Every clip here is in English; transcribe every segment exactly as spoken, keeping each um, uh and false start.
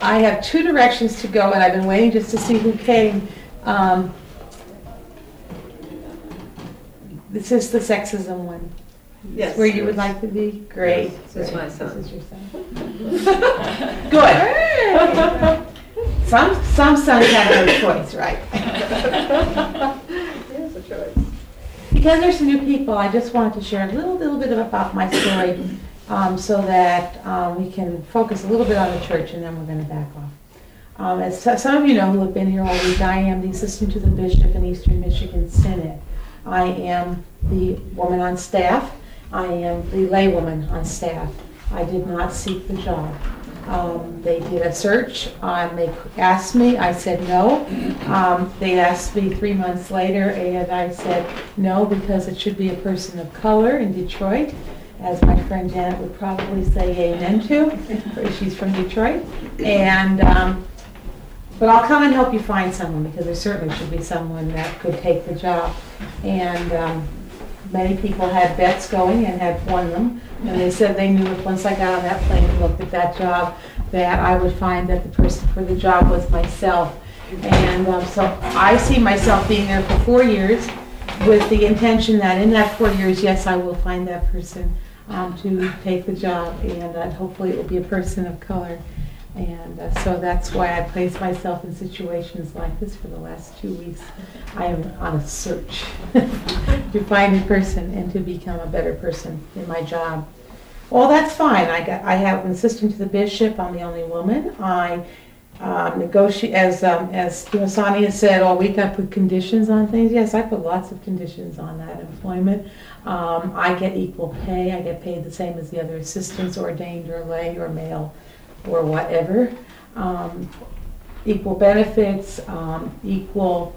I have two directions to go, and I've been waiting just to see who came. Um, this is the sexism one. Yes. Where you would like to be? Great. This is my son. This is your son. Good. Some, some sons have no choice, right? There's a choice. Because there's some new people, I just wanted to share a little, little bit about my story um, so that um, we can focus a little bit on the church, and then we're going to back off. Um, as so- some of you know who have been here all week, I am the assistant to the bishop in Eastern Michigan Synod. I am the woman on staff. I am the laywoman on staff. I did not seek the job. Um, they did a search. Um, they asked me. I said no. Um, they asked me three months later, and I said no because it should be a person of color in Detroit, as my friend Janet would probably say amen to. She's from Detroit. And um, but I'll come and help you find someone, because there certainly should be someone that could take the job. And um, many people had bets going and had won them. And they said they knew if once I got on that plane and looked at that job, that I would find that the person for the job was myself. And um, so I see myself being there for four years with the intention that in that four years, yes, I will find that person um, to take the job. And uh, hopefully it will be a person of color. And uh, so that's why I place myself in situations like this for the last two weeks. I am on a search to find a person and to become a better person in my job. Well, that's fine. I got, I have an assistant to the bishop. I'm the only woman. I um, negotiate, as um, as Sonia said all week, I put conditions on things. Yes, I put lots of conditions on that employment. Um, I get equal pay. I get paid the same as the other assistants, ordained or lay or male, or whatever, um, equal benefits, um, equal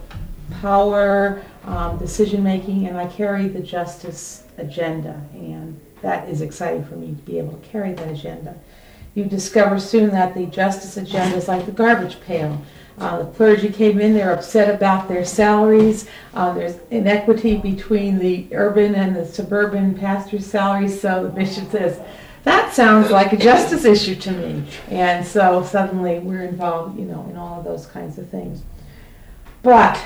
power, um, decision making, and I carry the justice agenda, and that is exciting for me to be able to carry that agenda. You discover soon that the justice agenda is like the garbage pail. Uh, the clergy came in, they're upset about their salaries. Uh, there's inequity between the urban and the suburban pastor's salaries, so the bishop says, that sounds like a justice issue to me. And so suddenly we're involved, you know, in all of those kinds of things. But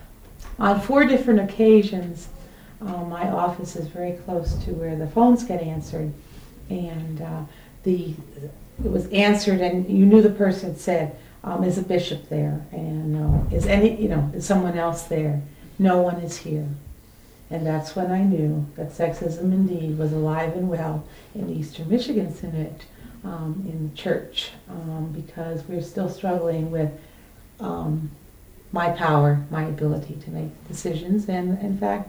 on four different occasions, uh, my office is very close to where the phones get answered. And uh, the it was answered, and you knew the person said, um, is a bishop there? And no. Is any, you know, is someone else there? No one is here. And that's when I knew that sexism indeed was alive and well in Eastern Michigan Synod, um, in the church, um, because we're still struggling with um, my power, my ability to make decisions, and in fact,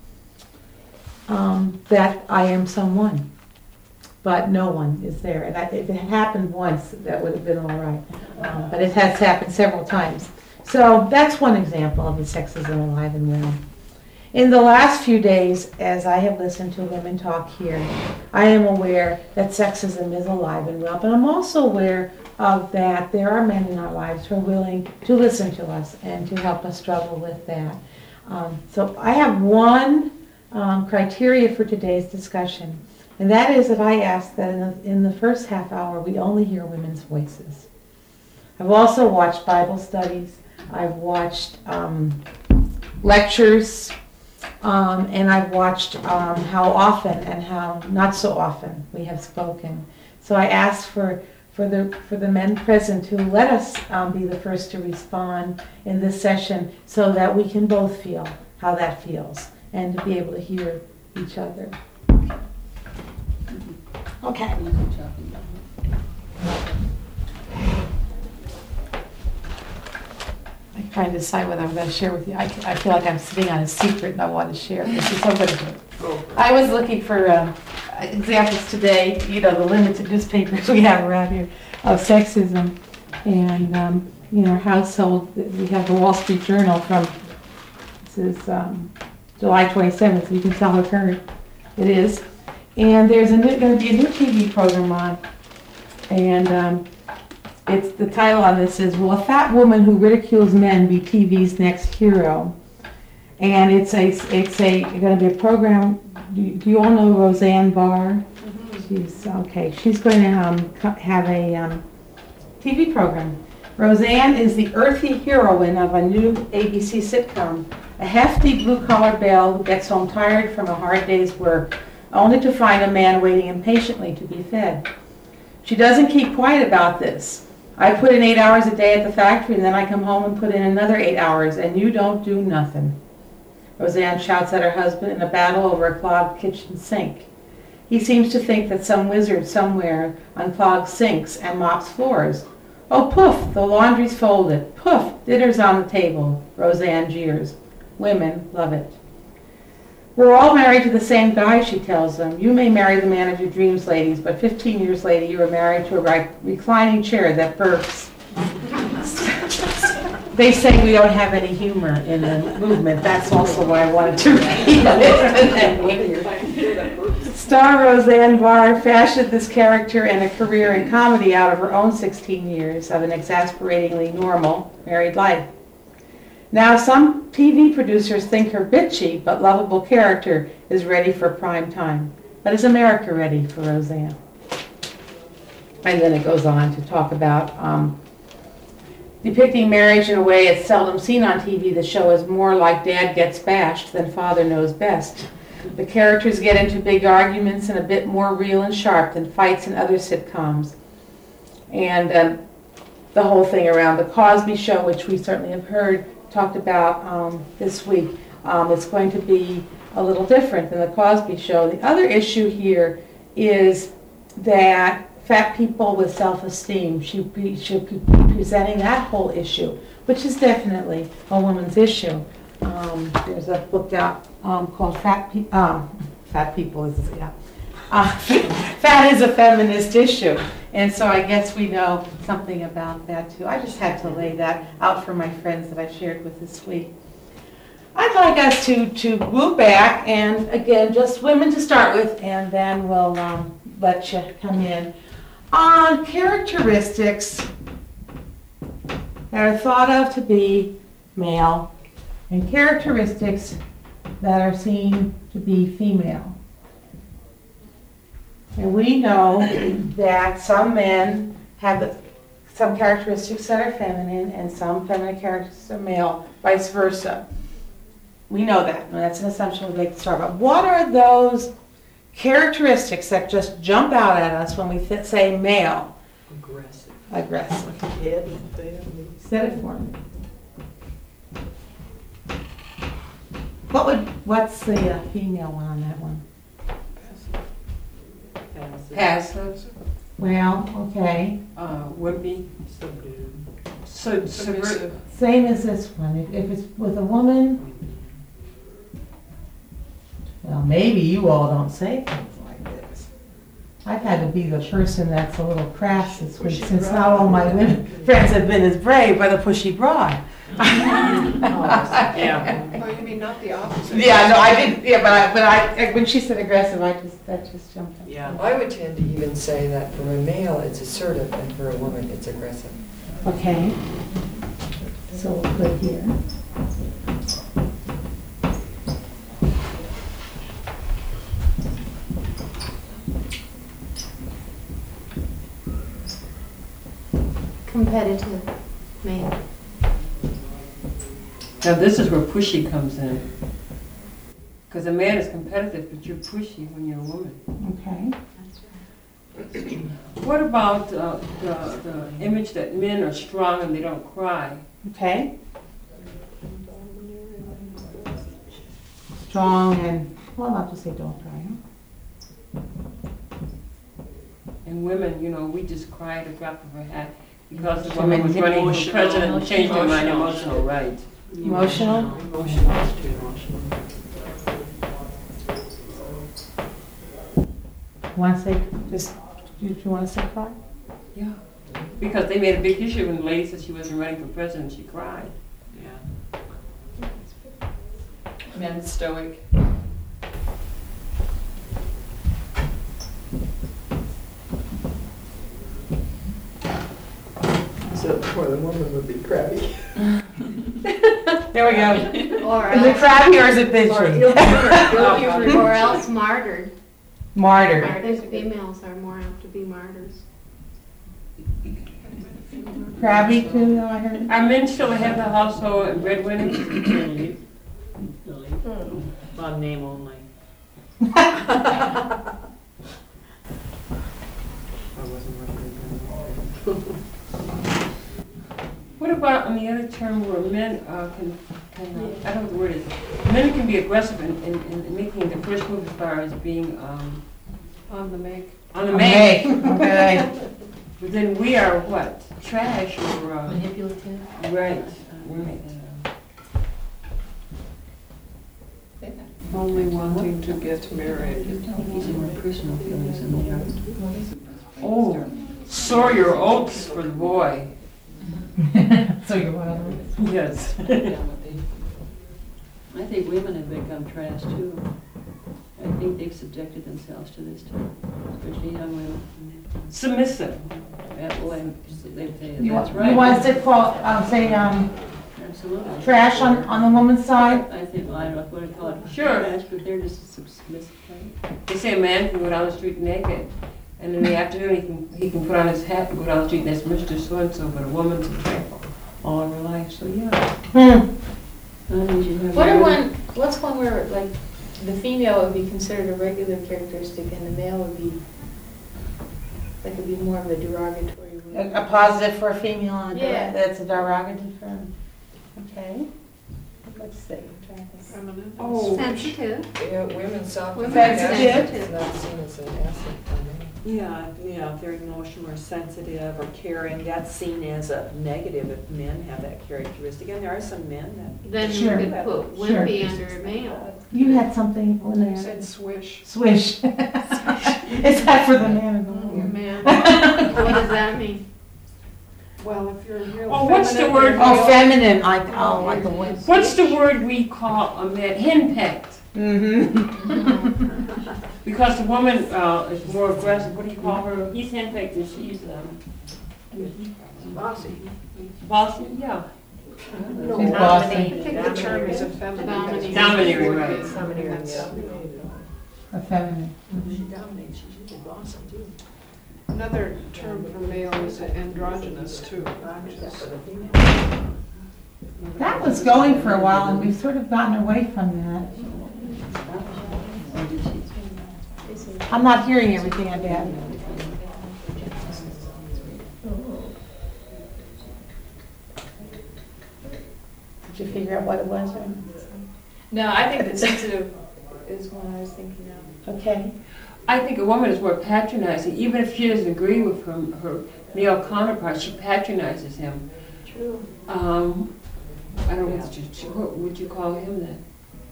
um, that I am someone, but no one is there. And I, if it happened once, that would have been all right, um, but it has happened several times. So that's one example of the sexism alive and well. In the last few days, as I have listened to women talk here, I am aware that sexism is alive and well, but I'm also aware of that there are men in our lives who are willing to listen to us and to help us struggle with that. Um, so I have one um, criteria for today's discussion, and that is that I ask that in the, in the first half hour we only hear women's voices. I've also watched Bible studies. I've watched um, lectures. Um, and I've watched um, how often and how not so often we have spoken. So I asked for, for, the, for the men present to let us um, be the first to respond in this session so that we can both feel how that feels and to be able to hear each other. Okay. I'm trying to decide whether I'm going to share with you. I, I feel like I'm sitting on a secret and I want to share it. So I'm going to do it. I was looking for um, examples today, you know, the limited newspapers we have around here of sexism. And um, in our household, we have the Wall Street Journal from, this is um, July twenty-seventh, so you can tell how current it is. And there's going to be a new T V program on. And um, It's the title on this is, will a fat woman who ridicules men be T V's next hero? And it's a it's a going to be a program. Do you, do you all know Roseanne Barr? Mm-hmm. She's okay. She's going to um, have a um, T V program. Roseanne is the earthy heroine of a new A B C sitcom, a hefty blue-collar belle who gets home tired from a hard day's work, only to find a man waiting impatiently to be fed. She doesn't keep quiet about this. I put in eight hours a day at the factory, and then I come home and put in another eight hours, and you don't do nothing. Roseanne shouts at her husband in a battle over a clogged kitchen sink. He seems to think that some wizard somewhere unclogs sinks and mops floors. Oh, poof, the laundry's folded. Poof, dinner's on the table. Roseanne jeers. Women love it. We're all married to the same guy, she tells them. You may marry the man of your dreams, ladies, but fifteen years later you are married to a re- reclining chair that burps. They say we don't have any humor in the movement. That's also why I wanted to read it. Star Roseanne Barr fashioned this character and a career in comedy out of her own sixteen years of an exasperatingly normal married life. Now, some T V producers think her bitchy but lovable character is ready for prime time. But is America ready for Roseanne? And then it goes on to talk about um, depicting marriage in a way it's seldom seen on T V. The show is more like Dad Gets Bashed than Father Knows Best. The characters get into big arguments and a bit more real and sharp than fights in other sitcoms. And um, the whole thing around the Cosby Show, which we certainly have heard talked about um, this week, um, it's going to be a little different than the Cosby Show. The other issue here is that fat people with self-esteem should be, should be presenting that whole issue, which is definitely a woman's issue. Um, there's a book out um, called Fat People. Um, fat People is yeah. Uh, fat is a feminist issue, and so I guess we know something about that too. I just had to lay that out for my friends that I shared with this week. I'd like us to to move back, and again, just women to start with, and then we'll um, let you come in on characteristics that are thought of to be male and characteristics that are seen to be female. And we know that some men have some characteristics that are feminine and some feminine characteristics are male, vice versa. We know that, and that's an assumption we make to start. But what are those characteristics that just jump out at us when we th- say male? Aggressive. Aggressive. Head and family. Set it for me. What would, what's the uh, female one on that one? Passive. Passive. Well, okay. Uh, would be Subdued. so subversive. Same as this one. If, if it's with a woman, well, maybe you all don't say things like this. I've had to be the person that's a little crass this week, Pushy since broad. not all my women friends have been as brave, but a pushy broad. Yeah. Oh, you mean not the opposite? Yeah, no, I didn't. Yeah, but I, but I, when she said aggressive, I just that just jumped up. Yeah. I would tend to even say that for a male it's assertive and for a woman it's aggressive. Okay. So we'll put here. Competitive male. Now this is where pushy comes in. Because a man is competitive, but you're pushy when you're a woman. Okay. What about uh, the, the image that men are strong and they don't cry? Okay. Strong and, well, I'll just say don't cry. Huh? And women, you know, we just cry at a drop of a hat because the So woman was running for emotional. president and changed her mind, Emotional. emotional, right? Emotional? Emotional is too emotional. Want to say, just, do you want to say cry? Yeah. Because they made a big issue when the lady said she wasn't running for president, she cried. Yeah. Men stoic. So, or the woman would be crabby. There we go. Or Is it else, crabby or is it or, bitchy? or else martyred. Martyr. Martyrs, females are more apt to be martyrs. Crabby too, though, I heard. Are men still the head of the household and breadwinners? Really? On name only. I wasn't representing. What about on the other term where men uh, can, can uh, I don't know what the word is, men can be aggressive in, in, in making the first move as far as being um, On the make. on the make. Okay. But then we are what? Trash or, uh, Manipulative. right, right. Only wanting to get married. Personal feelings in the heart. Oh, sow your oats for the boy. So you're one of them. Yes. I think women have become trash too. I think they've subjected themselves to this too, especially young women. Submissive. That will, they say, You that's want, right. you want to say, qual- uh, say, um, Absolutely. trash on, on the woman's side? I think, well, I don't know what to call it. Sure. Trash, but they're just submissive, right? They say a man can go down the street naked, and in the afternoon he can he can put on his hat and go down the street and that's Mister So-and-so, but a woman's a tramp all of her life, so yeah. Hmm. That means you have What your- are one, what's one where, like, the female would be considered a regular characteristic and the male would be, like, would be more of a derogatory A, word? a positive for a female and a der- Yeah. that's a derogative for, okay. Let's see. I'm trying to think. Feminine. Oh. Sensitive. Yeah, women soft. Women sensitive. It's not seen as an asset for men. Yeah, yeah, if they're emotional or sensitive or caring, that's seen as a negative if men have that characteristic. And there are some men Then you Sure. could put Sure. wimpy under a male. You had something when You there. said swish. Swish. Is that for the man or the woman? Man. What does that mean? Well, if you're real Oh, what's the feminine, word? you're Oh, real- feminine, like, oh, like the wind. What's the word we call a man? Henpecked. Mm-hmm. Because the woman uh, is more aggressive. What do you call her? He's henpecked and she's um, Bossy. bossy. Yeah. No, She's I bossy. think the term is effeminate. Dominating. Dominating, right. Dominating. A feminine. She dominates, she's usually bossy too. Another term for male is androgynous too. which Except is- for the female. That was going for a while and we've sort of gotten away from that. I'm not hearing everything I did. Did you figure out what it was? or- No, I think that sensitive is one I was thinking of. Okay. I think a woman is more patronizing. Even if she doesn't agree with her, her male counterpart, she patronizes him. True. Um, I don't know what you, what would you call him then?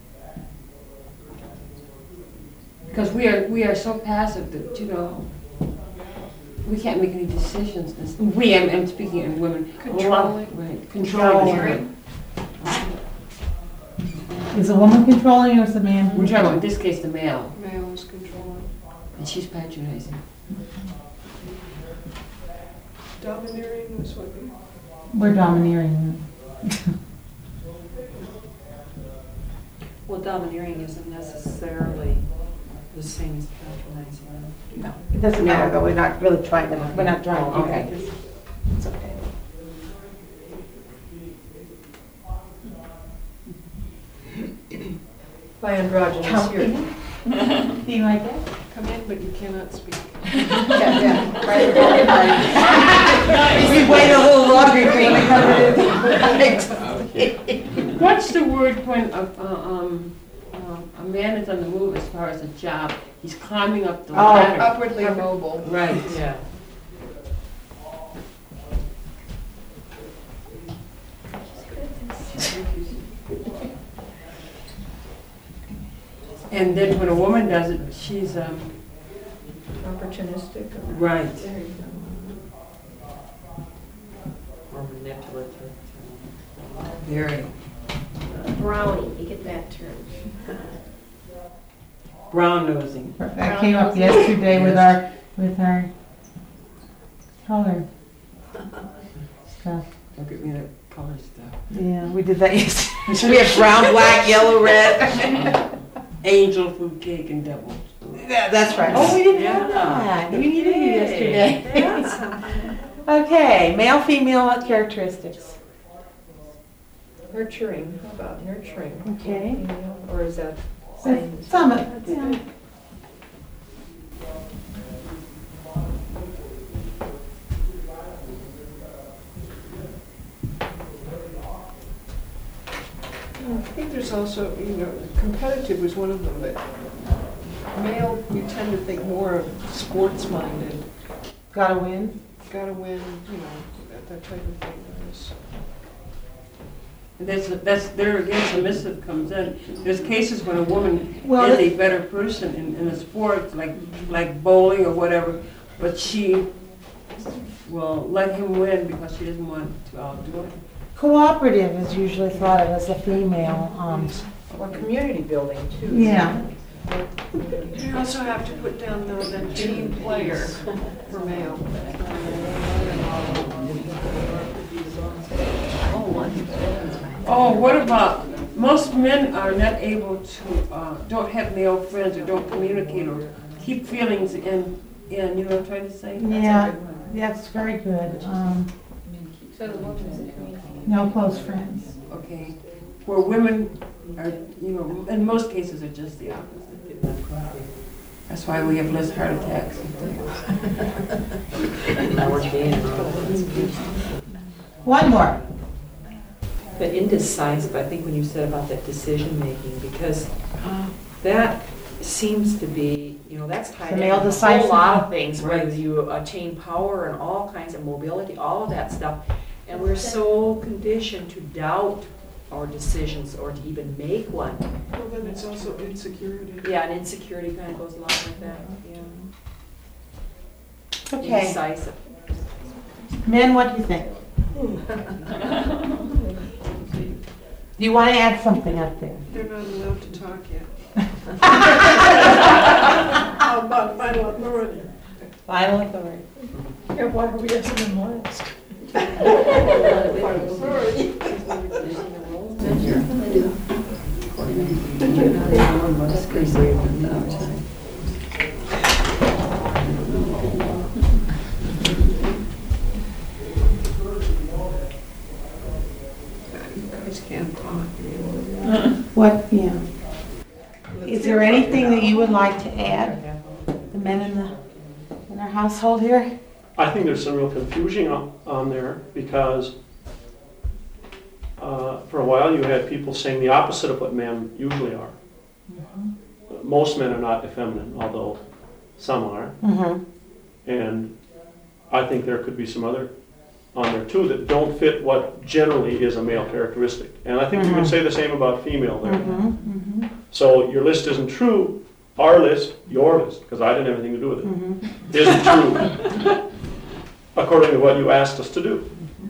Because we are we are so passive that you know we can't make any decisions. We, I'm, I'm speaking of women. Controlling. Right, controlling. Controlling. Is the woman controlling or is the man? We're talking about, in this case, the male, Male is controlling. and she's patronizing. Domineering is what you. We're domineering. Well, domineering isn't necessarily the same as patronizing. No, it doesn't matter though, we're not really trying to, we're not trying to. Okay. It's okay. By androgynous here. Do you like it? Come in, but you cannot speak. Yeah, yeah. Right. We wait a little longer for you. What's the word when a, uh, um, uh, a man is on the move as far as a job? He's climbing up the Oh, ladder. Upwardly mobile. Right. Yeah. And then when a woman does it, she's um, Opportunistic. or- right. There you go. Or manipulative. Very Brownie, you get that term. brown nosing. That came up yesterday with our, with our color stuff. Don't get me that color stuff. Yeah, we did that yesterday. We have brown, black, yellow, red. Angel food cake and devil. Yeah, that's right. Oh, we didn't have Yeah. that. We needed it yesterday. Yes. Okay, male, female characteristics. Nurturing, how about nurturing? Okay. Or is that same? Some, of- yeah. I think there's also, you know, competitive was one of them, but male, you tend to think more of sports-minded, Gotta win. gotta win, you know, that, that type of thing. There's- That's, that's, there again, submissive comes in. There's cases when a woman Well, is a better person in, in a sport, like, like bowling or whatever, but she will let him win because she doesn't want to outdo him. Cooperative is usually thought of as a female. Um, Or community building too. yeah. You also have to put down the, the team player for male. Oh, what about, most men are not able to, uh, don't have male friends or don't communicate or keep feelings in, in, you know what I'm trying to say? Yeah, that's very good. Um, So the woman is a communicator. no close friends. Okay, where women are, you know, in most cases are just the opposite. That's why we have less heart attacks and things. Now we're being. One more. But indecisive, I think when you said about that decision-making, because that seems to be, you know, that's tied The in male with a decisive. whole lot of things, whether Right. you attain power and all kinds of mobility, all of that stuff. And we're so conditioned to doubt our decisions or to even make one. Well, then it's also insecurity. Yeah, and insecurity kind of goes along with that, yeah. Okay. Indecisive. Men, what do you think? Do you want to add something up there? They're not allowed to talk yet. How about final authority? Final authority. Yeah, why are we asking them last? Guys can't talk. What, yeah. Is there anything that you would like to add? The men in the, in our household here? I think there's some real confusion on, on there because uh, for a while you had people saying the opposite of what men usually are. Most men are not effeminate, although some are. Mm-hmm. And I think there could be some other on there too that don't fit what generally is a male characteristic. And I think you Mhm. could say the same about female there. Mm-hmm. Mm-hmm. So your list isn't true. Our list, your list, because I didn't have anything to do with it, Mm-hmm. isn't true according to what you asked us to do.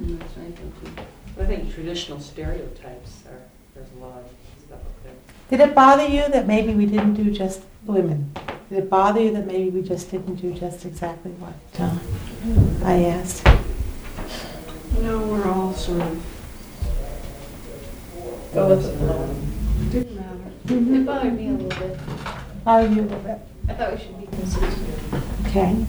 I think traditional stereotypes are, there's a lot of stuff up there. Did it bother you that maybe we didn't do just women? Did it bother you that maybe we just didn't do just exactly what uh, I asked? No, we're all sort of, Go with the flow. didn't matter. It bothered me a little bit. Bothered you a little bit? I thought we should be consistent. Okay.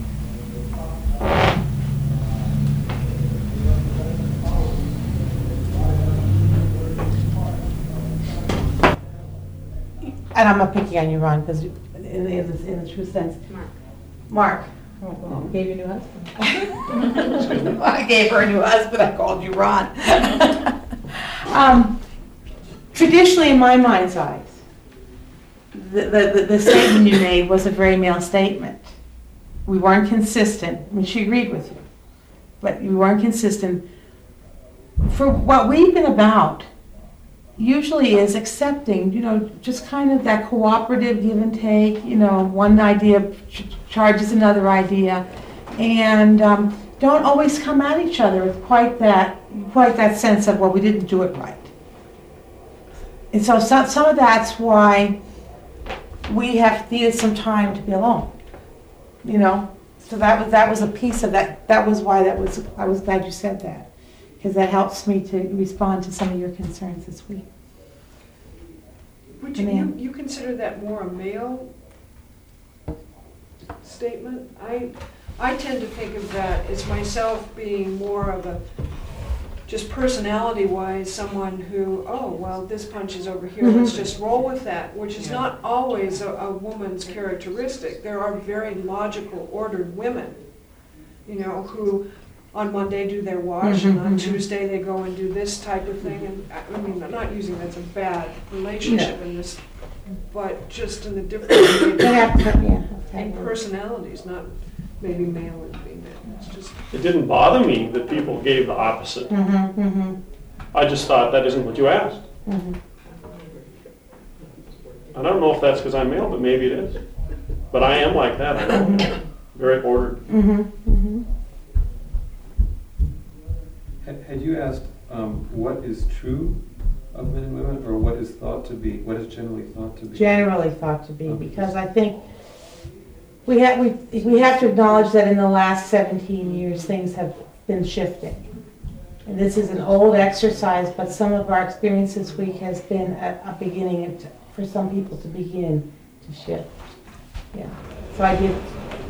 And I'm not picking on you, Ron, because in, in, the- in the true sense. Mark. Mark. Oh, well, gave you a new husband. I gave her a new husband, I called you Ron. um, traditionally, in my mind's eyes, the, the, the statement you made was a very male statement. We weren't consistent. I mean, she agreed with you. But we weren't consistent. For what we've been about, usually is accepting, you know, just kind of that cooperative give and take, you know, one idea ch- charges another idea, and um, don't always come at each other with quite that, quite that sense of, well, we didn't do it right. And so some, some of that's why we have needed some time to be alone, you know? So that was, that was a piece of that, that was why that was, I was glad you said that, because that helps me to respond to some of your concerns this week. Would you, you, Ma'am. you consider that more a male statement? I, I tend to think of that as myself being more of a, just personality-wise, someone who, oh, well, this punch is over here, let's just roll with that, which is Yeah. not always a, a woman's characteristic. There are very logical, ordered women, you know, who on Monday do their wash, and on Tuesday they go and do this type of thing, and, I I mean, I'm not using that's a bad relationship in this, but just in the different They have to- yeah, okay. and personalities, not maybe male and female. It's just It didn't bother me that people gave the opposite. Mhm, mhm, I just thought that isn't what you asked. mhm. And I don't know if that's because I'm male, but maybe it is. But I am like that, I know. Very ordered. Mhm, mhm. Had had you asked um, what is true of men and women, or what is thought to be, what is generally thought to be? Generally thought to be, because I think we have, we, we have to acknowledge that in the last seventeen years, things have been shifting. And this is an old exercise, but some of our experience this week has been a, a beginning to, for some people to begin to shift. Yeah, so I did.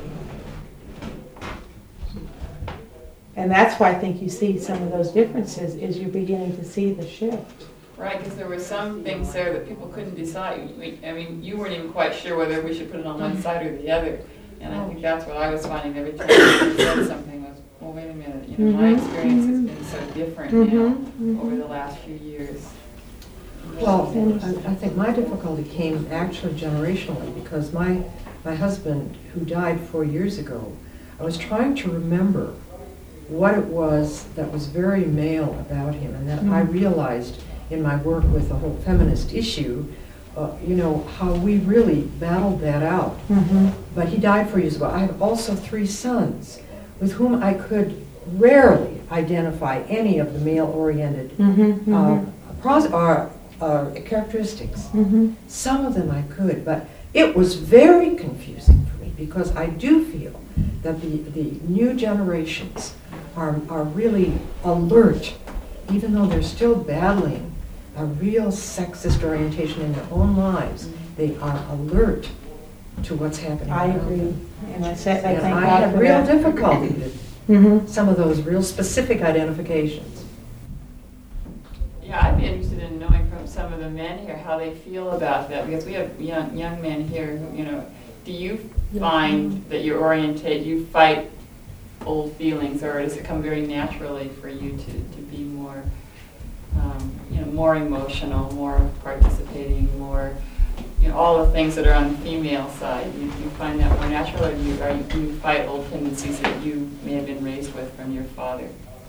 And that's why I think you see some of those differences, is you're beginning to see the shift. Right, because there were some things there that people couldn't decide. We- I mean, you weren't even quite sure whether we should put it on one side or the other. And I think that's what I was finding every time you said something was, well, wait a minute, you know, my Mhm, experience has mhm. been so different Mhm, now mhm. over the last few years. Well, I I think my difficulty came actually generationally, because my, my husband, who died four years ago, I was trying to remember what it was that was very male about him, and that I realized in my work with the whole feminist issue, uh, you know, how we really battled that out. Mhm. But he died four years ago. I have also three sons with whom I could rarely identify any of the male-oriented Mhm, uh, mhm, pros- uh, uh, characteristics. mhm. Some of them I could, but it was very confusing for me, because I do feel that the, the new generations are, are really alert, even though they're still battling a real sexist orientation in their own lives. They are alert to what's happening I around agree, them. and I said, I And thank I God have for real that. difficulty with Mhm. some of those real specific identifications. Yeah, I'd be interested in knowing from some of the men here how they feel about that, because we have young, young men here who, you know, do you find that you're oriented, you fight old feelings, or does it come very naturally for you to, to be more, um, you know, more emotional, more participating, more, you know, all the things that are on the female side? You, you find that more natural, or do you, are you, do you fight old tendencies that you may have been raised with from your father?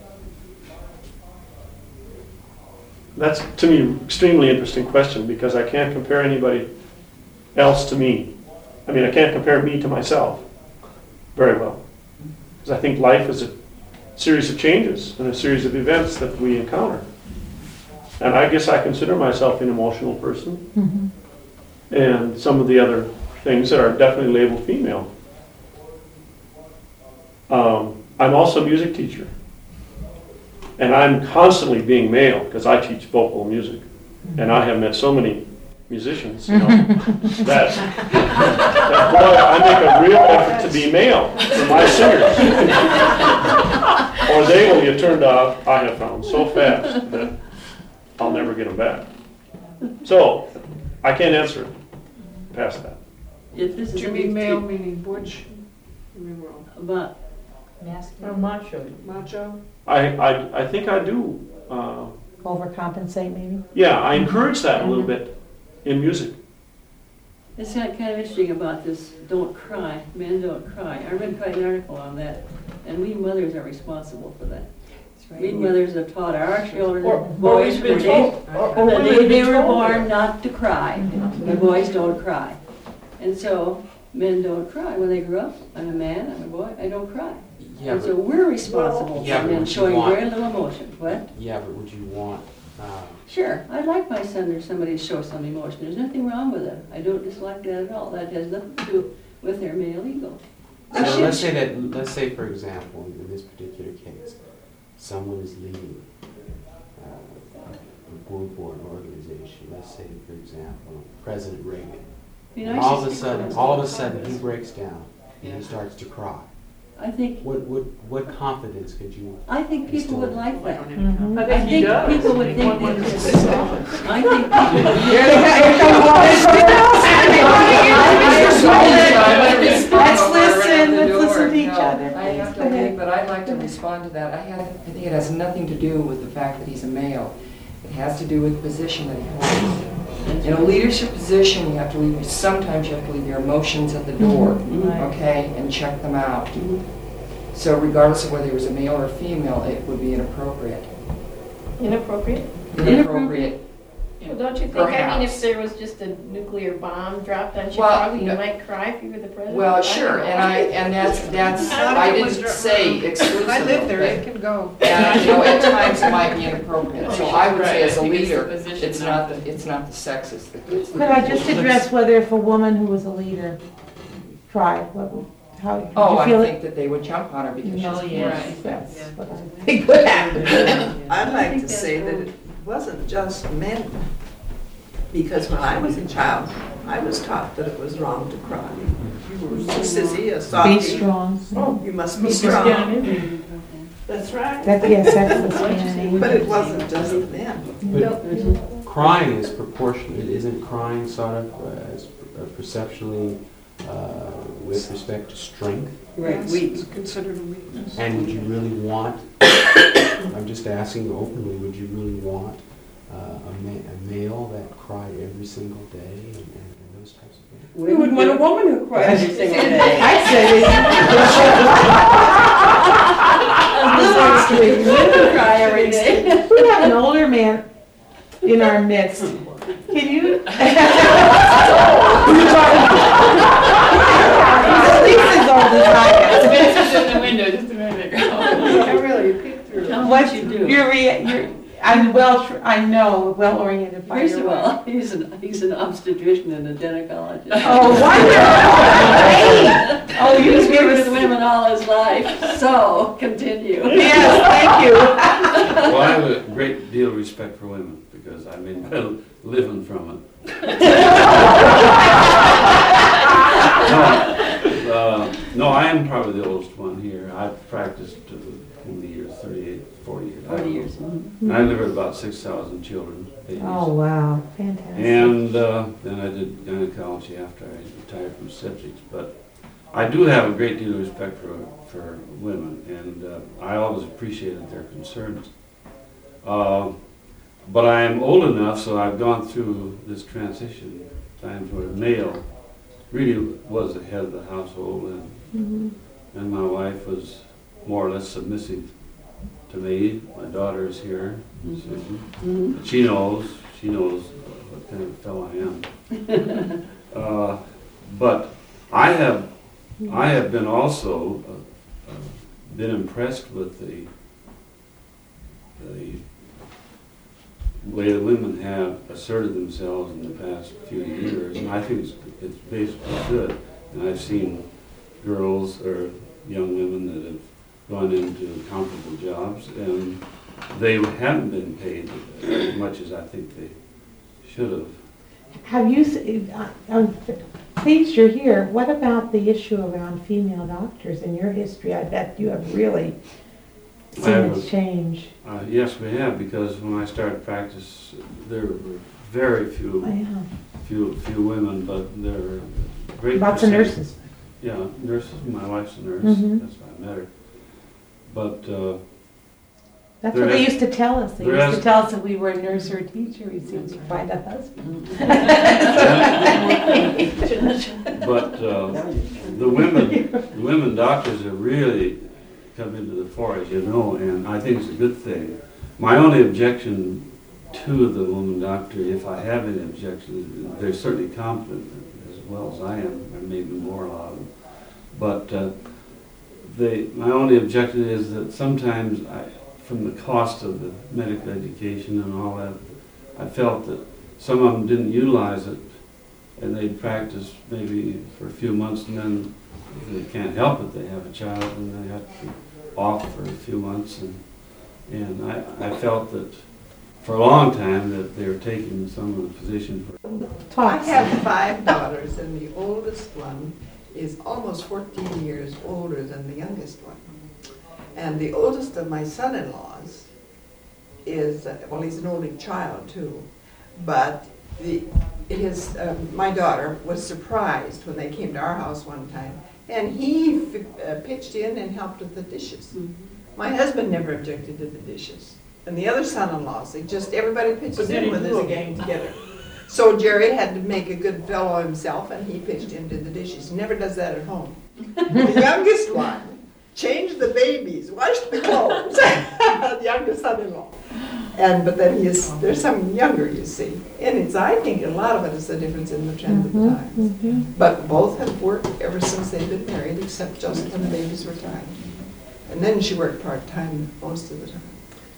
That's, to me, extremely interesting question, because I can't compare anybody else to me. I mean, I can't compare me to myself very well. Because I think life is a series of changes and a series of events that we encounter. And I guess I consider myself an emotional person. Mhm. And some of the other things that are definitely labeled female. Um, I'm also a music teacher. And I'm constantly being male, because I teach vocal music. And I have met so many musicians, you know, that, that boy, I make a real effort to be male for my singers. Or they will get turned off, I have found, so fast that I'll never get them back. So, I can't answer it past that. If this is Do you a mean big male, t- meaning butch? You mean wrong. But Masculine. or macho. Macho? I, I, I think I do, uh, Overcompensate, maybe? yeah, I encourage that a little bit in music. It's kind of interesting about this, don't cry, men don't cry. I read quite an article on that, and we mothers are responsible for that. We mothers have taught our children, Or- or boys we've from been the day, told- or- or from the women day have they been were told born that. not to cry. The boys don't cry. And so men don't cry. When they grow up, I'm a man, I'm a boy, I don't cry. Yeah, And so but, we're responsible Yeah, for but men would you showing want- very little emotion. What? yeah, but would you want, um, Sure, I'd like my son or somebody to show some emotion. There's nothing wrong with it. I don't dislike that at all. That has nothing to do with their male ego. so let's say that, let's say for example, in this particular case, someone is leading uh, a board board organization, let's say for example, President Reagan. Be And nice all to of a see sudden, comments all of a about sudden he this. breaks down and Yeah. he starts to cry. I think, What, what, what confidence could you? I think people would like that. Mhm. I think people would think that it's, I think people would. Let's listen, let's listen to each other. I have to admit, but I'd like to respond to that. I had, I think it has nothing to do with the fact that he's a male. It has to do with the position that he holds. In a leadership position, you have to leave, sometimes you have to leave your emotions at the door, okay, and check them out. So regardless of whether he was a male or female, it would be inappropriate. Inappropriate? Inappropriate. Well, don't you think, I mean, Perhaps. if there was just a nuclear bomb dropped on Well, Chicago, you no- might cry if you were the president? Well, I don't sure, know. and I, and that's, that's, I didn't say exclusively. I live there, it can go. And, you know, at times it might be inappropriate, so I would say as a Right, I think it's the leader, position, it's not not the, it's not the sexist. it's the Could I just position. address whether if a woman who was a leader tried, what, would- how, did Oh, you I feel it? think that they would jump on her because she's. No, a yes, woman. that's what I think would happen. I'd like to say that it wasn't just men, because when I was a child, I was taught that it was wrong to cry. You were a sissy, a Be softie. strong. Oh, you must be strong. That's right. That, yes, that's the standing. But it wasn't just the men. But crying is proportionate, isn't crying sort of uh, as uh, perceptually uh, with respect to strength? Right, Yes, we, it's considered a weakness. And would you really want, I'm just asking openly, would you really want uh, a, ma- a male that cried every single day and, and, and those types of things? We would want a woman who cries every single day. I said it. women cry every day. We have an older man in our midst. Can you? At least as old as I am. Spencer's in the window just a minute ago. I really peeked through. Tell me What what you do. You're, rea- you're, I'm well, tr- I know, well-oriented by First your of way. all, he's an, he's an obstetrician and a gynecologist. Oh, wonderful! Great. Oh, you He's just give worked us. with women all his life, so continue. Yes, thank you. Well, I have a great deal of respect for women because I made my living from it. No, uh, no, I am probably the oldest one here. I've practiced uh, how many years? thirty-eight, forty years. I don't Forty know. years. mhm. And I delivered about six thousand children, babies. Oh, wow, fantastic. And uh, then I did gynecology after I retired from obstetrics. But I do have a great deal of respect for, for women, and uh, I always appreciated their concerns. Uh, but I am old enough, so I've gone through this transition time where a male really was the head of the household, and, Mhm. and my wife was more or less submissive to me. My daughter is here, Susan. Mhm. She knows, she knows what kind of fellow I am. Uh, But I have, I have been also, uh, uh, been impressed with the, the way the women have asserted themselves in the past few years, and I think it's, it's basically good. And I've seen girls or young women that have gone into comparable jobs, and they haven't been paid as much as I think they should have. Have you, s- uh, I'm pleased you're here. What about the issue around female doctors in your history? I bet you have really I seen have it a- change. Uh, yes, we have, because when I started practice, there were very I few, am. few, few women, but there were a great Lots of percentage- nurses. Yeah, nurses. My wife's a nurse. Mhm. That's why I met her. But uh, That's There what they has- used to tell us. They there used to has- tell us if we were a nurse or a teacher, we seemed to find a husband. but uh, the women, the women doctors have really come into the fore, as you know, and I think it's a good thing. My only objection to the woman doctor, if I have any objections, they're certainly competent as well as I am, or maybe more a lot of them. But uh, they, my only objection is that sometimes I, from the cost of the medical education and all that, I felt that some of them didn't utilize it, and they'd practice maybe for a few months, and then if they can't help it, they have a child, and they have to be off for a few months, and and I, I felt that for a long time that they were taking some of the position for. I have five daughters, and the oldest one is almost fourteen years older than the youngest one. And the oldest of my son-in-laws is, uh, well, he's an only child too, but the, his, uh, my daughter was surprised when they came to our house one time, and he f- uh, pitched in and helped with the dishes. Mm-hmm. My husband never objected to the dishes. And the other son-in-laws, they just, everybody pitches in when there's a gang together. So Jerry had to make a good fellow himself, and he pitched into the dishes. He never does that at home. The youngest one changed the babies, washed the clothes. The youngest son-in-law. And but then he is, there's some younger, you see. And it's, I think a lot of it is the difference in the trend Mm-hmm, of the times. Mm-hmm. But both have worked ever since they've been married, except just when the babies were tiny. And then she worked part-time most of the time.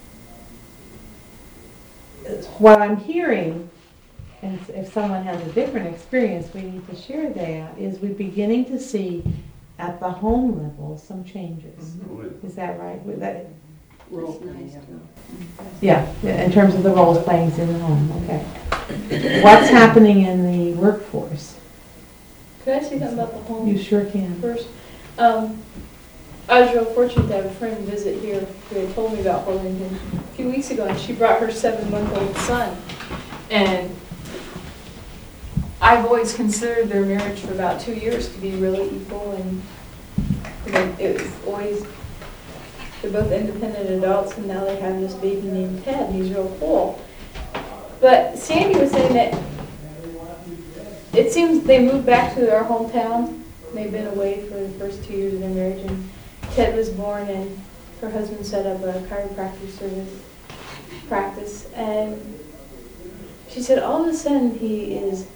What I'm hearing, and if someone has a different experience, we need to share that, is we're beginning to see at the home level some changes. Mm-hmm. Is that right? With that, Role nice too. yeah, in terms of the roles playing in the home, okay. What's happening in the workforce? Could I say something about the home? You sure can. First, um, I was real fortunate to have a friend visit here who had told me about Burlington a few weeks ago, and she brought her seven-month-old son. And I've always considered their marriage for about two years to be really equal, and you know, it was always, they're both independent adults, and now they have this baby named Ted, and he's real cool. But Sandy was saying that it seems they moved back to their hometown. They've been away for the first two years of their marriage, and Ted was born, and her husband set up a chiropractic service practice, and she said all of a sudden he is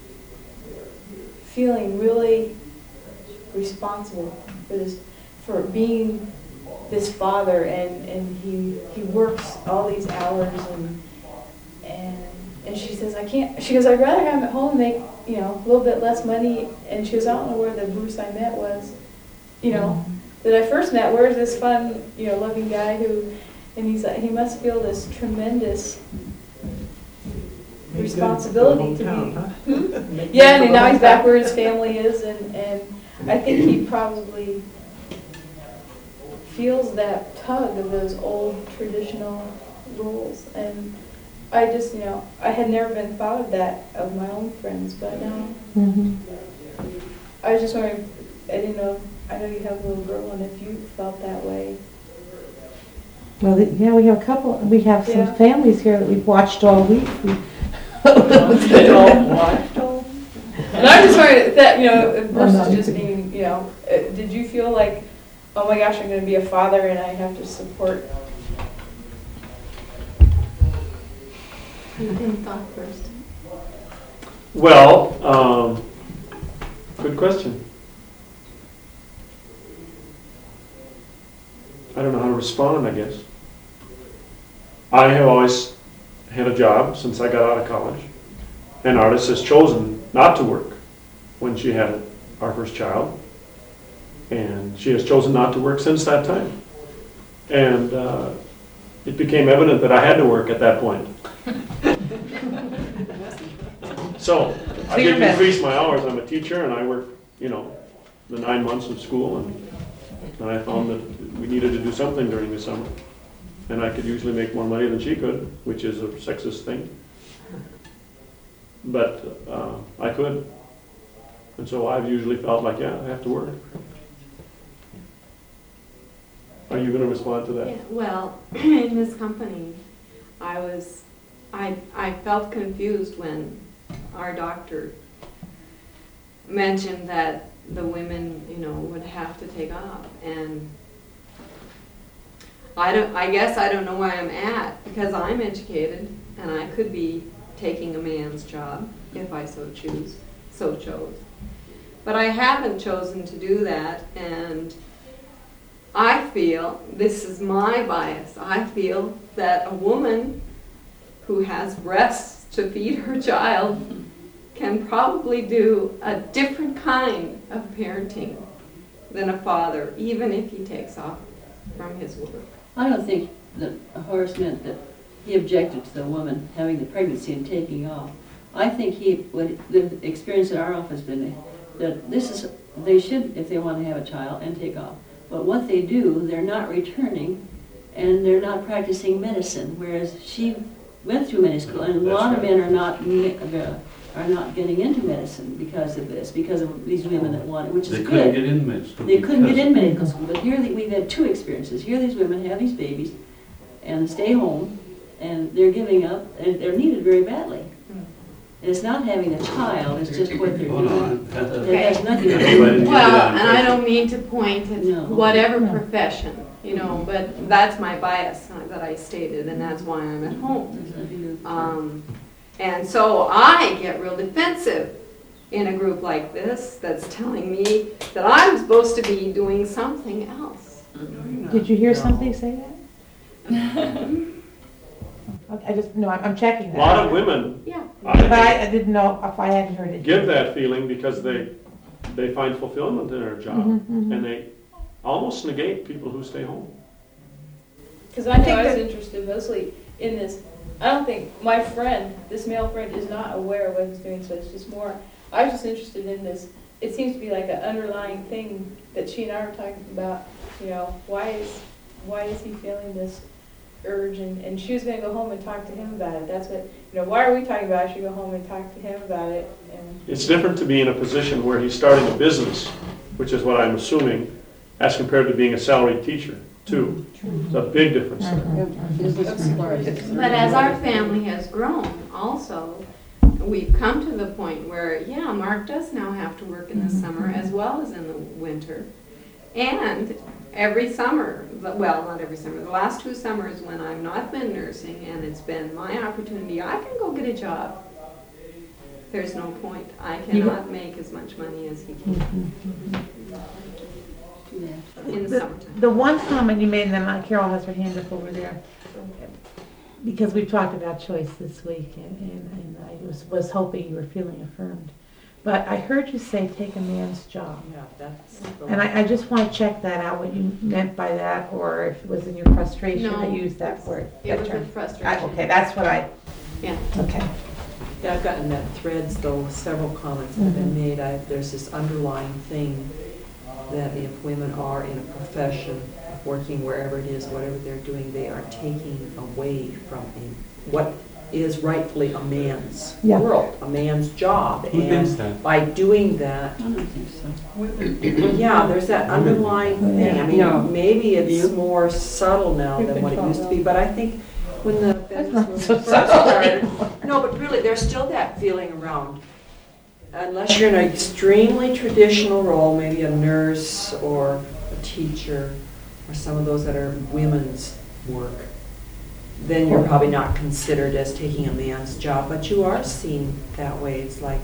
feeling really responsible for this, for being this father, and, and he he works all these hours, and and and she says, I can't, she goes, I'd rather have him at home, make, you know, a little bit less money, and she goes, I don't know where the Bruce I met was, you know, that I first met, where's this fun, you know, loving guy who, and he's like, he must feel this tremendous responsibility to be, Huh? hmm? Yeah, and now he's back where his family is, and, and I think he probably feels that tug of those old traditional roles, and I just, you know, I had never been thought of that of my own friends, but now, Mm-hmm. I was just wondering, I didn't know, I know you have a little girl, and if you felt that way. Well, the- yeah, we have a couple, we have some Yeah. families here that we've watched all week. We- And I'm just wondering if that, you know, if Well, no, versus you just could- being, you know, uh, did you feel like, oh my gosh, I'm going to be a father and I have to support? Any thought first? Well, um, good question. I don't know how to respond, I guess. I have always had a job since I got out of college. And Artis has chosen not to work when she had our first child. And she has chosen not to work since that time. And uh, it became evident that I had to work at that point. So I did increase my hours. I'm a teacher and I work, you know, the nine months of school, and, and I found that we needed to do something during the summer. And I could usually make more money than she could, which is a sexist thing. But uh, I could. And so I've usually felt like, yeah, I have to work. Are you going to respond to that? Yeah, well, in this company, I was, I, I felt confused when our doctor mentioned that the women, you know, would have to take off. And I don't, I guess I don't know where I'm at, because I'm educated and I could be taking a man's job if I so choose, so chose. But I haven't chosen to do that, and I feel, this is my bias, I feel that a woman who has breasts to feed her child can probably do a different kind of parenting than a father, even if he takes off from his work. I don't think that Horace meant that he objected to the woman having the pregnancy and taking off. I think he, what the experience in our office been that this is they should, if they want to have a child, and take off. But what they do, they're not returning, and they're not practicing medicine, whereas she went through medical school, and a lot of men are not, me- uh, are not getting into medicine because of this, because of these women that want it, which is They good. couldn't get in med school. They couldn't get because- in medical school, but here they- we've had two experiences. Here these women have these babies and stay home, and they're giving up, and they're needed very badly. And it's not having a child, it's just what they're Hold doing. on. It has nothing to That's do why I with didn't it. get it Well, on and I first. don't mean to point at No. whatever No. profession, you know, but that's my bias that I stated, and that's why I'm at home. There's nothing to do with it. Um, and so I get real defensive in a group like this that's telling me that I'm supposed to be doing something else. Did you hear somebody say that? Okay, I just, no, I'm I'm checking A that. lot of women, Yeah. But I I I didn't know if I hadn't heard it. give that feeling because they, they find fulfillment in their job, Mhm, mhm. and they almost negate people who stay home. Because I know think I was that- interested mostly in this. I don't think my friend, this male friend, is not aware of what he's doing, so it's just more, I was just interested in this. It seems to be like an underlying thing that she and I were talking about, you know, why is, why is he feeling this urge? And, and she was going to go home and talk to him about it. That's what, you know, why are we talking about it? I should go home and talk to him about it. And It's different to be in a position where he's starting a business, which is what I'm assuming, as compared to being a salaried teacher, too. It's a big difference there. Business flourishes. But as our family has grown also, we've come to the point where, yeah, Mark does now have to work in the summer as well as in the winter. And every summer, well, not every summer, the last two summers when I've not been nursing and it's been my opportunity, I can go get a job. There's no point. I cannot make as much money as he can in the The- summertime. The one comment you made, and then uh, Carol has her hand up over there, because we've talked about choice this week, and, and and I was, was hoping you were feeling affirmed. But I heard you say, take a man's job. Yeah, that's. the And one. I, I just want to check that out, what you meant by that, or if it was in your frustration No, that you used that word, It that was term. with I- frustration. Okay, that's what I, Yeah. okay. Yeah, I've gotten that threads though, several comments that have been made. I, there's this underlying thing that if women are in a profession, working wherever it is, whatever they're doing, they are taking away from a, what is rightfully a man's Yeah. world, a man's job. Who thinks And that? by doing that, I don't think so. yeah, there's that underlying thing. I No. mean, maybe it's You? more subtle now You than what it control used to that. be, but I think when the That's feminist not movement so first subtle started, no, but really, there's still that feeling around. Unless you're in an extremely traditional role, maybe a nurse or a teacher, or some of those that are women's work, then you're probably not considered as taking a man's job, but you are seen that way. It's like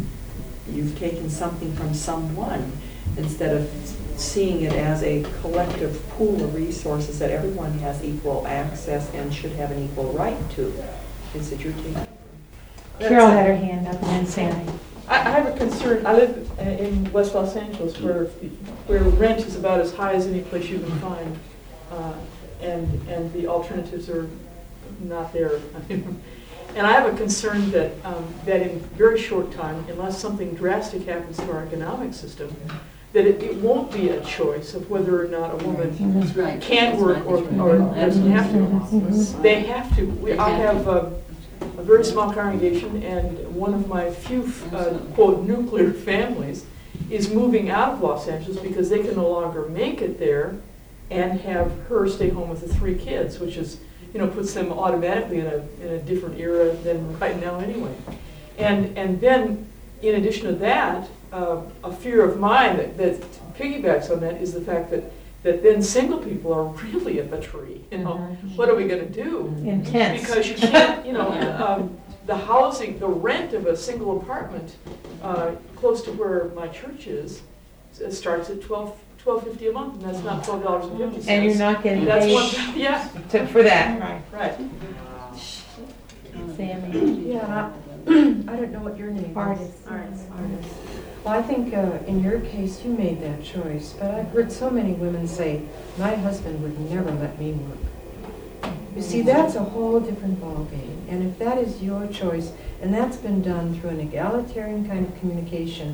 you've taken something from someone instead of seeing it as a collective pool of resources that everyone has equal access and should have an equal right to. It's that you're taking. Carol had her hand up, and then Sandy. I I have a concern, I live uh, in West Los Angeles where, where rent is about as high as any place you can find. uh, And, and the alternatives are not there. And I have a concern that, um, that in very short time, unless something drastic happens to our economic system, that it, it won't be a choice of whether or not a woman That's right. can That's work right. or, That's right. or doesn't have to. Mhm. They have to. We, They I have have a, a very small congregation, and one of my few, uh, quote, nuclear families is moving out of Los Angeles because they can no longer make it there and have her stay home with the three kids, which is, you know, puts them automatically in a, in a different era than right now anyway. And, and then, in addition to that, uh, a fear of mine that, that piggybacks on that is the fact that, that then single people are really at the tree, you know? What are we gonna do? Intense. Because you can't, you know, um, the housing, the rent of a single apartment, uh, close to where my church is, it starts at twelve, twelve fifty a month, and that's not twelve dollars and fifty cents. And you're not getting That's paid one, yeah, to- for that, right. right. Sammy. Yeah, I don't know what your name is. Artist. Artist. Artist. Well, I think uh, in your case, you made that choice, but I've heard so many women say, my husband would never let me work. You see, that's a whole different ballgame, and if that is your choice, and that's been done through an egalitarian kind of communication,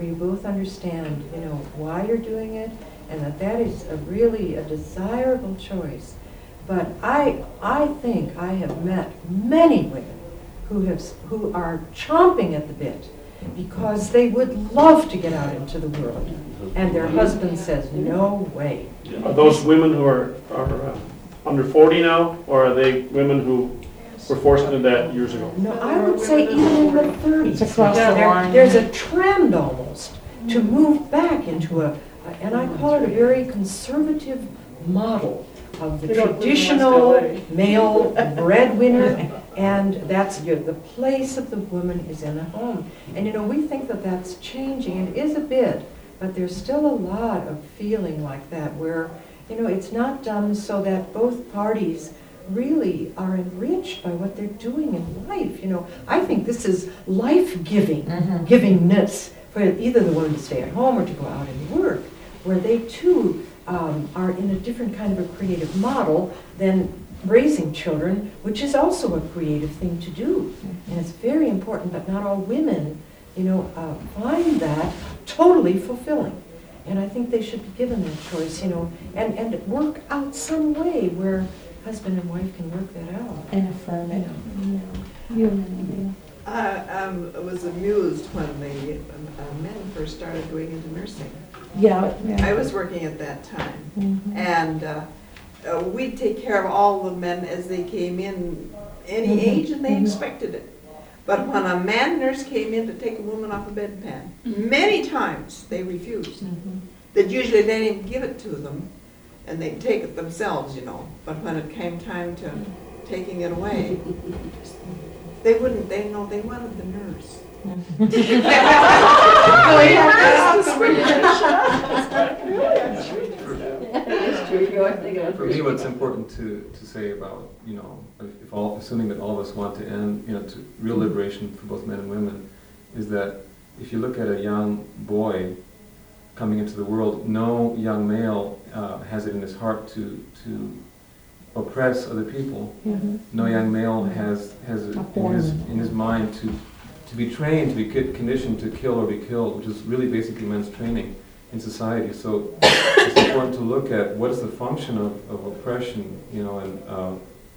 where you both understand, you know, why you're doing it, and that that is a really a desirable choice. But I, I think I have met many women who have, who are chomping at the bit because they would love to get out into the world, and their husband says, no way. Are those women who are, are uh, under forty now, or are they women who were forced into that years ago? No, I would say even in the thirties. It's across the There- line. There's a trend almost to move back into a, and I call it a very conservative model of the They don't live in traditional West L A. male breadwinner, and that's your, the place of the woman is in the home. And you know, we think that that's changing, it is a bit, but there's still a lot of feeling like that where, you know, it's not done so that both parties really are enriched by what they're doing in life. You know, I think this is life-giving, Mhm. givingness for either the woman to stay at home or to go out and work, where they too um, are in a different kind of a creative model than raising children, which is also a creative thing to do. And it's very important, but not all women, you know, uh, find that totally fulfilling. And I think they should be given that choice, you know, and, and work out some way where husband and wife can work that out. And affirm it. Yeah. You and I um, was amused when the uh, men first started going into nursing. Yeah. yeah. I was working at that time, Mhm. and uh, uh, we'd take care of all the men as they came in, any Mhm. age, and they Mhm. expected it. But when a man nurse came in to take a woman off a bedpan, many times they refused. Mhm. That usually they didn't give it to them, and they'd take it themselves, you know. But when it came time to taking it away, they wouldn't. They know they wanted the nurse. It's true, you are thinking of For me, what's important to, to say about, you know, if all, assuming that all of us want to end, you know, to real liberation for both men and women, is that if you look at a young boy coming into the world, no young male uh, has it in his heart to, to oppress other people. Mhm. No young male has, has it in his, in his mind to, to be trained, to be ki- conditioned to kill or be killed, which is really basically men's training in society. So it's important to look at what is the function of, of oppression, you know, and uh,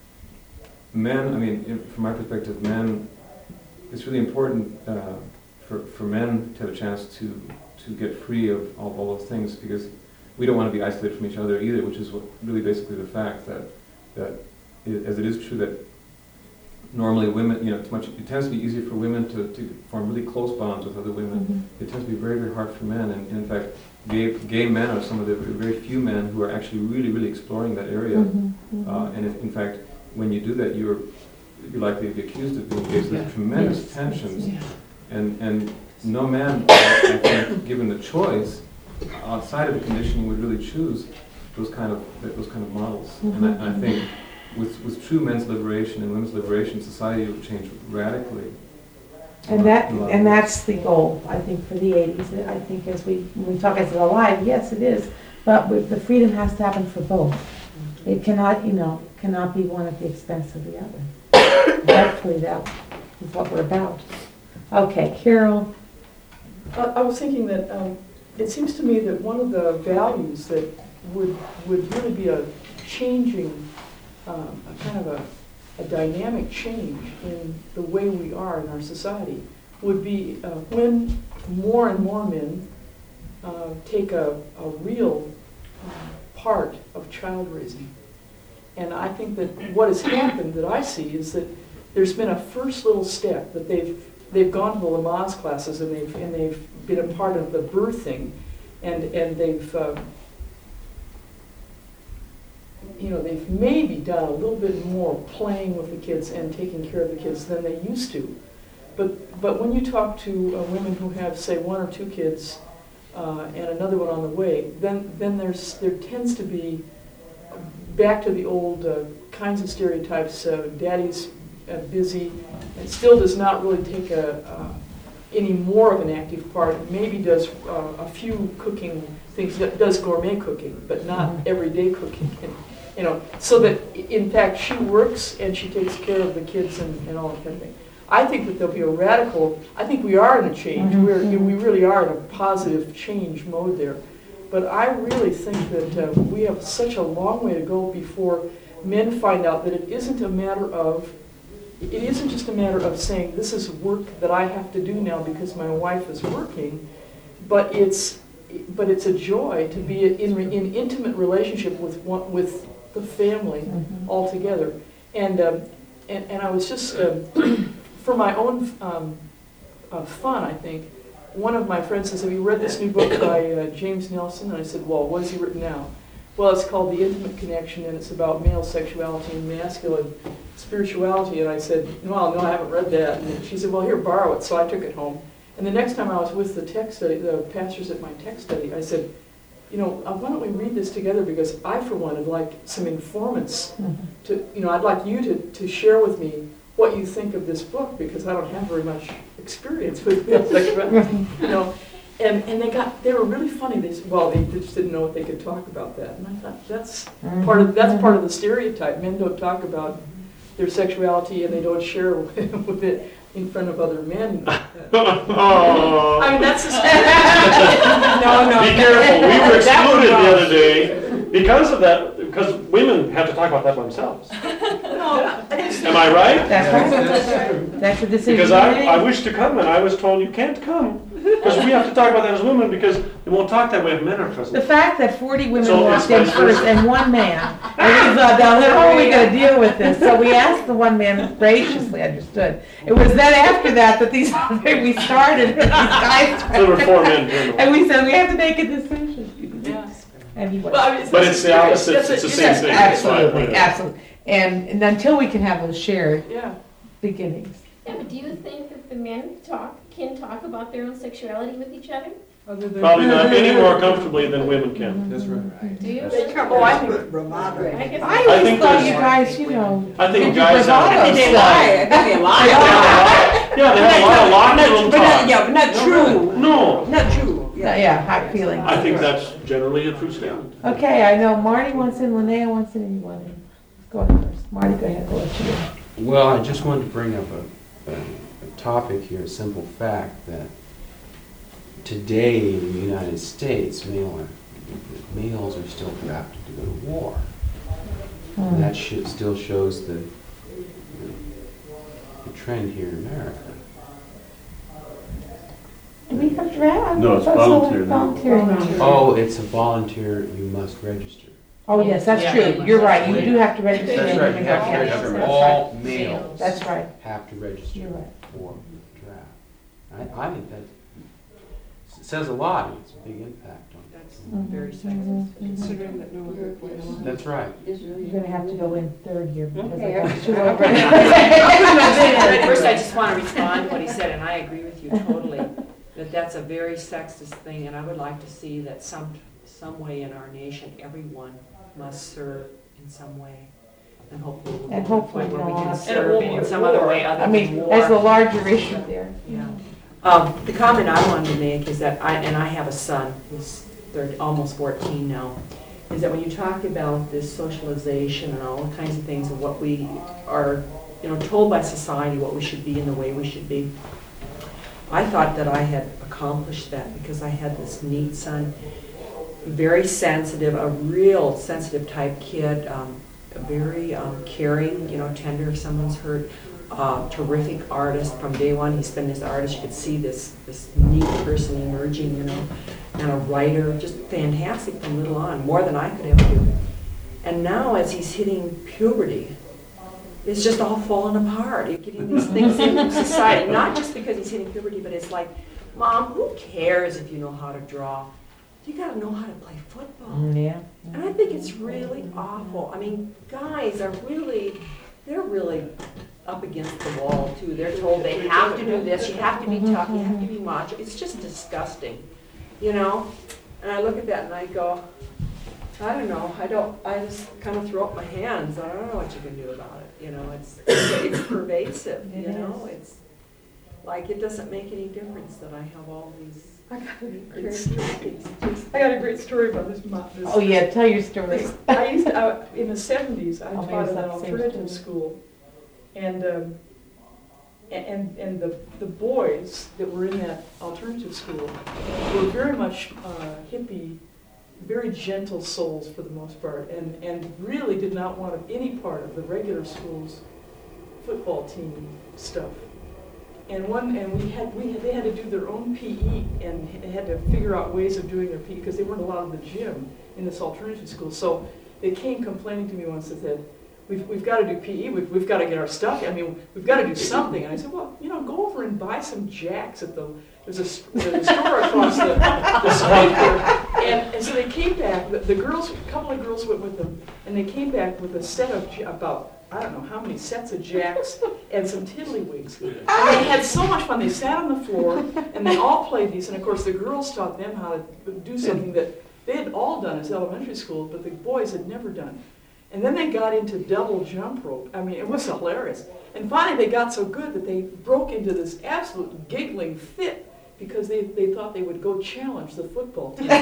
men, I mean, in- from my perspective, men, it's really important uh, for, for men to have a chance to, to get free of all, all those things, because we don't want to be isolated from each other either, which is what, really basically the fact that, that it, as it is true that normally women, you know, it's much, it tends to be easier for women to, to form really close bonds with other women. Mhm. It tends to be very, very hard for men, and, and in fact, gay, gay men are some of the very few men who are actually really, really exploring that area. Mhm. Mhm. Uh, and if, in fact, when you do that, you're, you're likely to be accused of being gay. So there's tremendous Yes. tensions, Yeah. and, and no man, I think, given the choice, outside of the conditioning, would really choose those kind of, those kind of models. And I, and I think with, with true men's liberation and women's liberation, society will change radically. And that, In a lot of and ways. that's the goal, I think, for the eighties. I think as we, when we talk as alive, yes, it is, but with, the freedom has to happen for both. It cannot, you know, cannot be one at the expense of the other. Hopefully that is what we're about. Okay, Carol. I I was thinking that um, it seems to me that one of the values that would would really be a changing, um, a kind of a, a dynamic change in the way we are in our society would be uh, when more and more men uh, take a, a real uh, part of child raising. And I think that what has happened that I see is that there's been a first little step that they've they've gone to the Lamaze classes and they've and they've been a part of the birthing, and and they've uh, you know they've maybe done a little bit more playing with the kids and taking care of the kids than they used to. But but when you talk to uh, women who have say one or two kids uh, and another one on the way, then then there's there tends to be back to the old uh, kinds of stereotypes. Uh, daddy's uh, busy and still does not really take a, uh, any more of an active part. Maybe does uh, a few cooking things, does gourmet cooking, but not Mhm. everyday cooking. And, you know, so that in fact she works and she takes care of the kids and, and all that kind of thing. I think that there'll be a radical, I think we are in a change. Mhm, We're, mhm. we really are in a positive change mode there. But I really think that uh, we have such a long way to go before men find out that it isn't a matter of, it isn't just a matter of saying, this is work that I have to do now because my wife is working, but it's, but it's a joy to be in, in intimate relationship with one, with the family Mhm. all together. And, um, and, and I was just, um, for my own um, uh, fun, I think, one of my friends says, have you read this new book by uh, James Nelson? And I said, well, what has he written now? Well, it's called The Intimate Connection, and it's about male sexuality and masculine spirituality. And I said, well, no, I haven't read that. And she said, well, here, borrow it. So I took it home. And the next time I was with the tech study, the pastors at my tech study, I said, you know, uh, why don't we read this together? Because I, for one, would like some informants Mhm. to, you know, I'd like you to, to share with me what you think of this book, because I don't have very much experience with male sexuality, you know. And, and they got, they were really funny. They said, well, they just didn't know if they could talk about that. And I thought, that's part of, that's part of the stereotype. Men don't talk about their sexuality and they don't share with, with it in front of other men. Oh. I mean, that's a No, no. Be careful, we were excluded the other day because of that, because women have to talk about that by themselves. Am I right? That's right. That's a decision. Because you I, made. I wish to come and I was told you can't come. Because we have to talk about that as women because we won't talk that way if men are The present. fact that forty women So walked it's in vice first versa. and one man, and we thought, now, how are we gonna deal with this? So we asked the one man graciously understood. It was then after that that these, we started, and these guys. There were four men doing it. And we said, we have to make a decision. Yeah. And he was. Well, I mean, But it's the opposite, That's a- it's the same yes, thing. That's why I pointed Absolutely, it out. absolutely. And, and until we can have those shared Yeah. beginnings. Yeah, but do you think that the men talk, can talk about their own sexuality with each other? Other than- Probably not any more comfortably than women can. That's right. Do you? They come Oh, I with think- bravado. I guess I I always think thought there's- you guys, you know. I think did your guys have- bravado I think stuff. I think they lie. Yeah, they have a lot of locker room But not, talk. yeah, but not true. No, Not true. Yeah, yeah, hot feeling. I think that's generally a true statement. Okay, I know Marty wants in, Linnea wants in, and you want in. Go ahead first. Marty, go ahead, I'll let you go. Well, I just wanted to bring up a, a, a topic here, a simple fact that today in the United States, male, males are still drafted to go to war. And that sh- still shows the, the, the trend here in America. Do we have draft? No, it's That's all volunteer now. volunteer. Oh, it's a volunteer, you must register. Oh, yes, that's Yeah. true. You're right. You do have to register. That's and right, you you have to yeah, register. that's All right. males That's right. have to register You're right. for draft. I, I think that s- says a lot, and it's a big impact on. That's Mhm, very mhm, sexist, mhm. considering that no other place. That's right. You're gonna have to go in third year because I Okay. got two At first, I over. just want to respond to what he said, and I agree with you totally, that that's a very sexist thing, and I would like to see that some, some way in our nation, everyone must serve in some way. And hopefully we'll get And to a hopefully point where we we'll can all- serve in some other way other I than mean, war. that's the larger issue there. Yeah. Um, the comment I wanted to make is that I, and I have a son, he's thirty, almost fourteen now, is that when you talk about this socialization and all kinds of things and what we are, you know, told by society what we should be and the way we should be, I thought that I had accomplished that because I had this neat son, very sensitive, a real sensitive type kid, um, very um, caring, you know, tender if someone's hurt. Uh, terrific artist from day one. He's been this artist. You could see this this neat person emerging, you know, and a writer, just fantastic from little on, more than I could ever do. And now, as he's hitting puberty, it's just all falling apart. You're getting these things in society, not just because he's hitting puberty, but it's like, Mom, who cares if you know how to draw? You got to know how to play football. Yeah. And I think it's really awful. I mean, guys are really, they're really up against the wall too. They're told they have to do this, you have to be tough, you have to be macho. It's just disgusting, you know? And I look at that and I go, I don't know, I don't, I just kind of throw up my hands. I don't know what you can do about it, you know? It's, it's pervasive, you know? It's like, it doesn't make any difference that I have all these. I got a great It's story. just- I got a great story about this. mo- this- Oh, yeah, tell your story. this- I used to, I- in the seventies, I I'll taught make at an up the same alternative story. school. And um, And, and the, the boys that were in that alternative school were very much uh, hippie, very gentle souls for the most part, and, and really did not want any part of the regular school's football team stuff. And one, and we had, we had, they had to do their own P E and had to figure out ways of doing their P E because they weren't allowed in the gym in this alternative school. So they came complaining to me once and said, We've, we've got to do P E, we've, we've got to get our stuff, I mean, we've got to do something. And I said, well, you know, go over and buy some jacks at the, there's a, there's a store across the, the street there. And, and so they came back, the, the girls, a couple of girls went with them, and they came back with a set of, ja- about, I don't know how many sets of jacks and some tiddlywinks. And they had so much fun. They sat on the floor, and they all played these, and of course the girls taught them how to do something that they had all done as elementary school, but the boys had never done. And then they got into double jump rope. I mean, it was hilarious. And finally they got so good that they broke into this absolute giggling fit because they, they thought they would go challenge the football team to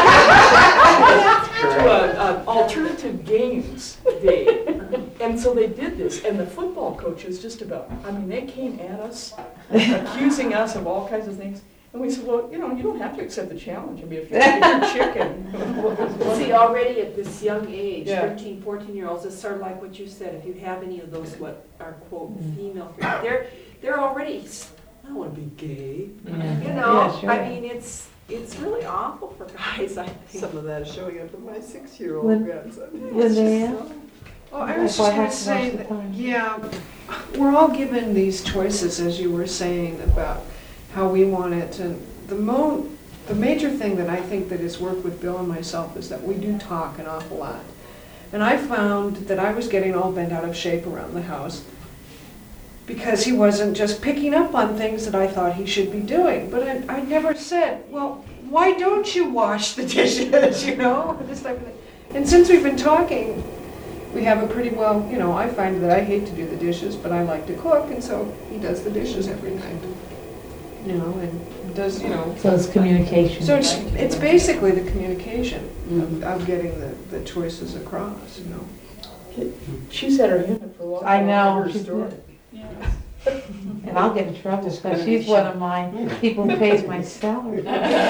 an alternative games day. And so they did this. And the football coaches just about, I mean, they came at us, accusing us of all kinds of things. And we said, well, you know, you don't have to accept the challenge. I mean, if you're, if you're chicken. See, already at this young age, Yeah. thirteen, fourteen-year-olds, it's sort of like what you said, if you have any of those what are, quote, female, they're, they're already, I don't want to be gay. Yeah. You know, Yeah, sure. I mean, it's, it's really awful for guys, I think. Some of that is showing up in my six-year-old When- grandson. When they are. Oh, I was That's why I just have going to to watch say the that, time. yeah, we're all given these choices, as you were saying, about how we want it. And the mo, the major thing that I think that has worked with Bill and myself is that we do talk an awful lot. And I found that I was getting all bent out of shape around the house because he wasn't just picking up on things that I thought he should be doing. But I, I never said, well, why don't you wash the dishes, you know, this type of thing. And since we've been talking, we have a pretty well, you know, I find that I hate to do the dishes, but I like to cook, and so he does the dishes every night. You know, and does, you know. So it's communication. So it's, it's basically the communication of, of getting the, the choices across, you know. She's had her unit for a while. I know, Her she's story. And I'll get in trouble because she's one of mine, people who pays my salary.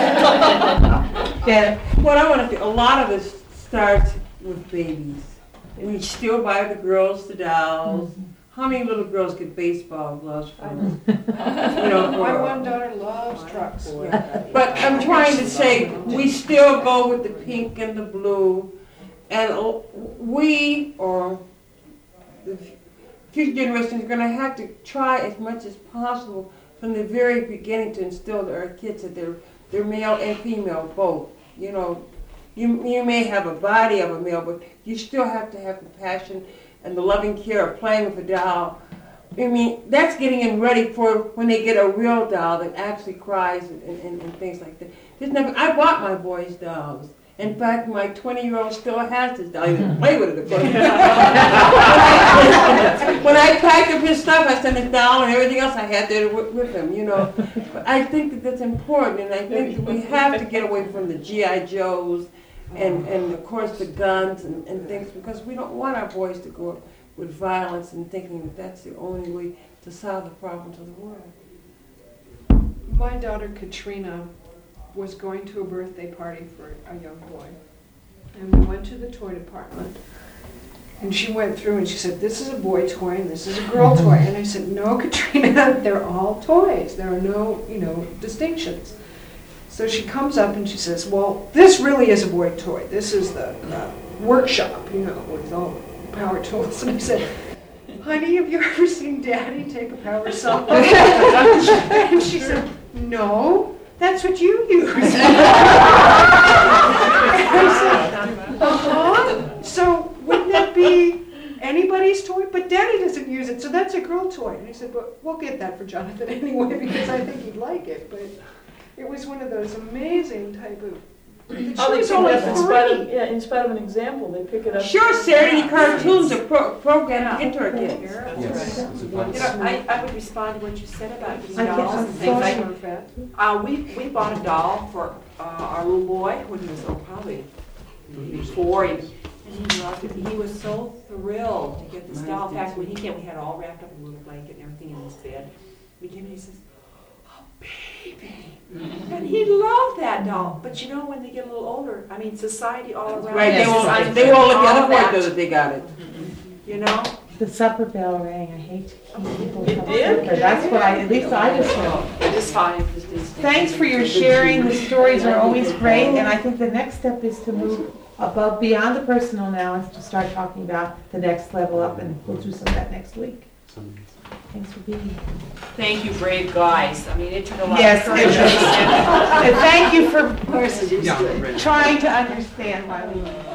Yeah, what I want to do, a lot of it starts with babies. And you still buy the girls the dolls. How many little girls get baseball gloves from? You know, My for- one daughter loves trucks. But I'm trying to say, we still go with the pink and the blue. And uh, we, or the future generation, is going to have to try as much as possible from the very beginning to instill to our kids that they're, they're male and female both. You know, you, you may have a body of a male, but you still have to have compassion and the loving care of playing with a doll. I mean, that's getting them ready for when they get a real doll that actually cries and, and, and things like that. There's never, I bought my boys dolls. In fact, my twenty-year-old still has his doll. He doesn't play with it, of course. When I packed up his stuff, I sent his doll and everything else I had there with, with him, you know. But I think that that's important, and I think that we have to get away from the G I Joes and, and of course, the guns and, and things, because we don't want our boys to go up with violence and thinking that that's the only way to solve the problems of the world. My daughter Katrina was going to a birthday party for a young boy. And we went to the toy department. And she went through and she said, this is a boy toy and this is a girl toy. And I said, no, Katrina, they're all toys. There are no, you know, distinctions. So she comes up and she says, well, this really is a boy toy. This is the uh, workshop, you know, with all the power tools. And I said, honey, have you ever seen Daddy take a power saw? And she said, no. That's what you use. And I said, uh-huh. So wouldn't that be anybody's toy? But Daddy doesn't use it, so that's a girl toy. And I said, but we'll get that for Jonathan anyway, because I think he'd like it. But it was one of those amazing type of. She Oh, they was pick only it up in spite of, three. yeah, in spite of an example, they pick it up. Sure, Saturday cartoons are pro- programmed to get to our kids. Yes, it's a You bunch. know, I, I would respond to what you said about getting I can't- dolls I'm and things like Sorry, Fat. Uh, we, we bought a doll for uh, our little boy when he was oh, probably four. He, And he loved it. He was so thrilled to get this doll. In fact, when he came, we had it all wrapped up in a little blanket and everything in his bed. We came and he says, "Oh, baby." And he loved that doll. But you know, when they get a little older, I mean, society all around. Right, they won't, society- they won't let the all other that, boy know that they got it. You know? The supper bell rang. I hate to keep people It from did? supper. That's what I, at least I just know. It's fine. It's- it's- Thanks for your sharing. The stories are always great, and I think the next step is to move above, beyond the personal now, and to start talking about the next level up, and we'll do some of that next week. Thanks for being here. Thank you, brave guys. I mean, it took a lot Yes, of it courage. does. And thank you for Of course it is. trying to understand why we